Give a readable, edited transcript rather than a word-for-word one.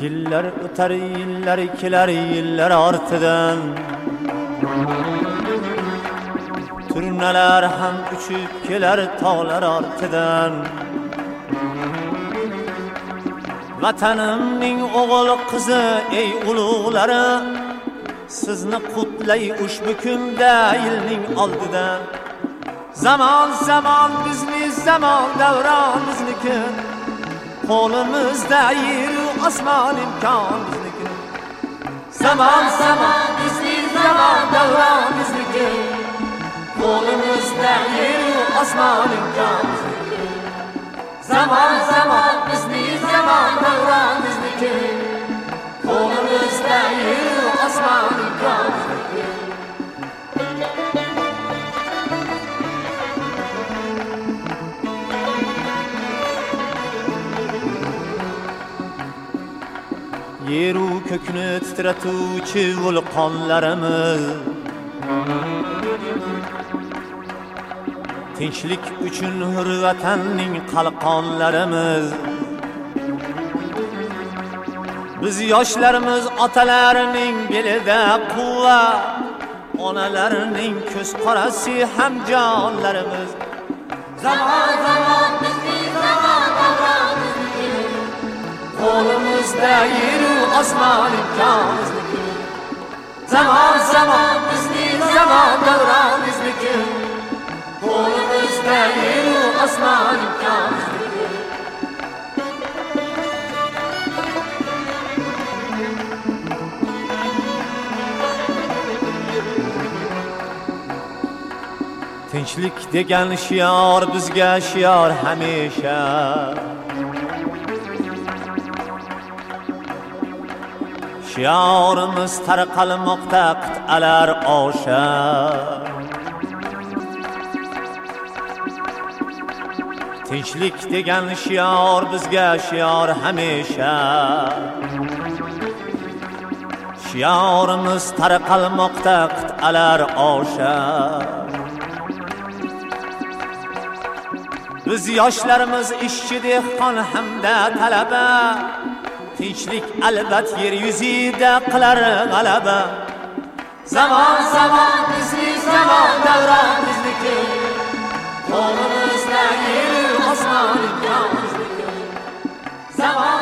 Yıllar öter, yıllar keler, yıllar ortidan turnalar ham uchib kelar tog'lar ortidan. Vatanimning o'g'il qizi ey ulug'lari, sizni qutlay ushbu kunda yilning oldidan. Zamon zamon bizni, zamon davron bizniki, qo'limizda yer osmon imkon bizniki. Zamon zamon bizni, zamon davron bizniki, qo'limizda yer osmon imkon bizniki. Zamon zamon bizni, zamon davron bizniki, qo'limizda yer osmon imkon bizniki. Yeru kökünü titretuvchi vulqonlarimiz, tinchlik uchun hur vatanning qalqonlarimiz. Biz yoshlarimiz otalarining belida quvvat, onalarning ko'z qorasi ham jonlarimiz. Zamon zamon bizning, zamon davron bizniki, qo'limizda yeru osmon imkon bizniki. Zamon zamon bizning, zamon davron bizniki, qo'limizda yeru osmon imkon bizniki. Tinchlik degan shior bizga shior hamisha. Shiorimiz tarqalmoqda qit'alar osha. Tinchlik degan shior bizga shior hamisha. Shiorimiz tarqalmoqda qit'alar osha. Biz yoshlarimiz ishchi, dehqon hamda talaba, tinchlik albat yer yuzida qilar g'alaba. Zamon zamon bizni, zamon davron bizniki, qo'limizda yer osmon imkon bizniki. Zamon